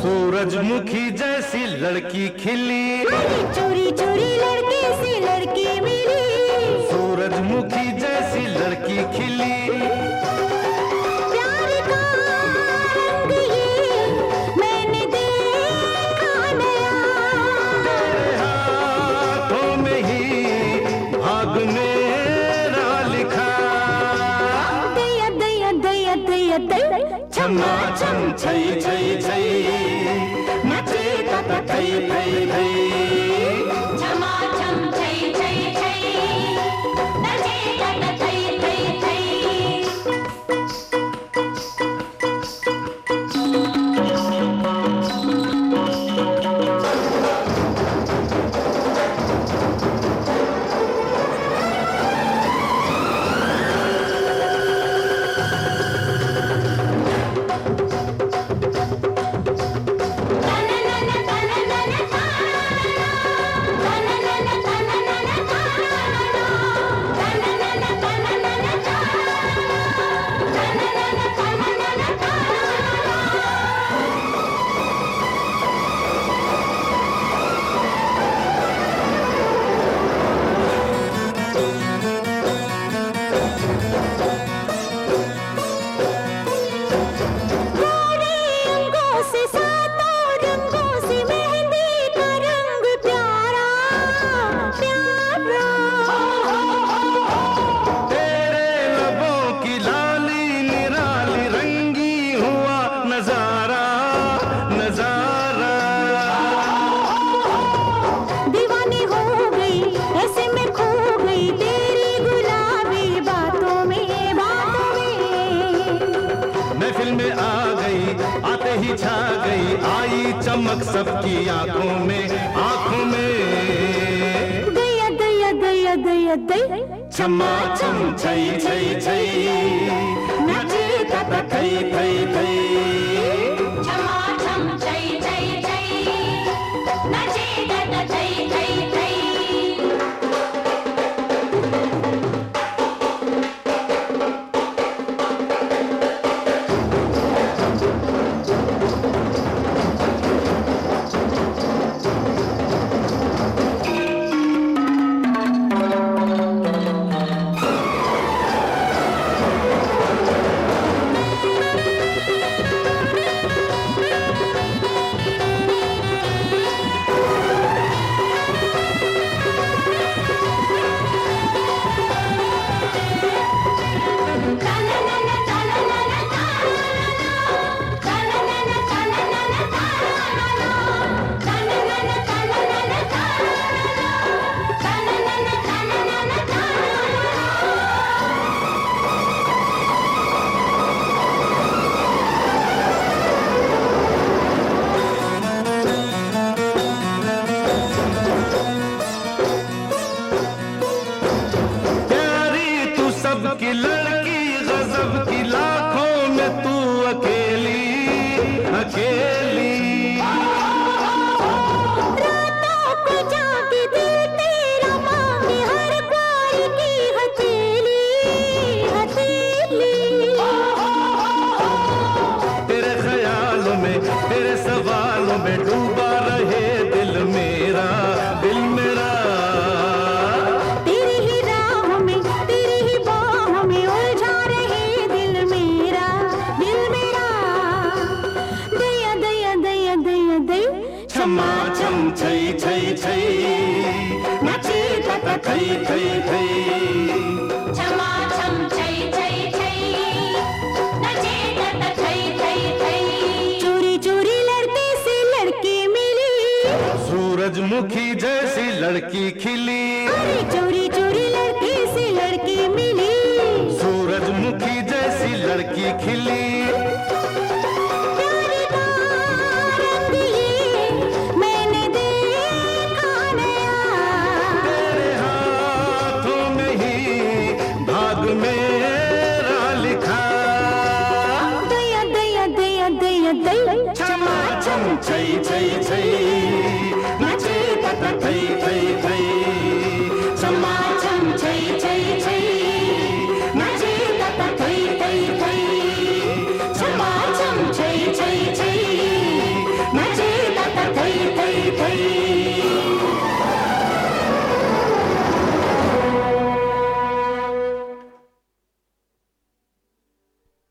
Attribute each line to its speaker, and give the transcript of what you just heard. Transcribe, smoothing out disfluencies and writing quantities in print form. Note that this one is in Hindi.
Speaker 1: सूरजमुखी जैसी लड़की खिली,
Speaker 2: चोरी चोरी लड़के से लड़की मिली।
Speaker 1: सूरजमुखी जैसी लड़की खिली,
Speaker 2: प्यार का रंग ये मैंने देखा नया।
Speaker 1: तेरे हाथों में ही भाग मेरा लिखा।
Speaker 2: दया दया दया दया दया
Speaker 1: छमा छम छई छई छई, नचे तत थई थई थई।
Speaker 2: छमा छम छई छई छई, नचे तत थई थई थई।
Speaker 1: छा गई आई चमक सबकी आंखों में, आंखों में।
Speaker 2: दया दया दया दया दया
Speaker 1: छमा छम छई छई छई, नचे तत थई थई थई।
Speaker 2: छमा छम छई छई छई, नचे तत थई थई थई।
Speaker 1: की लड़की गजब की, लाखों में तू अकेली अकेली।
Speaker 2: रातों को जाके दिल तेरा मांगे हर प्यार की हथेली हथेली।
Speaker 1: तेरे ख्यालों में तेरे सवालों में डूबा रहे दिल मेरा, दिल मेरा। छमा छम छई छई छई, नचे तत थई थई थई।
Speaker 2: छमा छम छई छई छई, नचे तत थई थई थई। चोरी चोरी लड़के से लड़की मिली,
Speaker 1: सूरजमुखी जैसी लड़की खिली।
Speaker 2: अरे चोरी चोरी लड़के से लड़की मिली,
Speaker 1: सूरजमुखी जैसी लड़की खिली। मेरा लिखा
Speaker 2: दया दया दया दया दया
Speaker 1: छमा छम छई छई छई।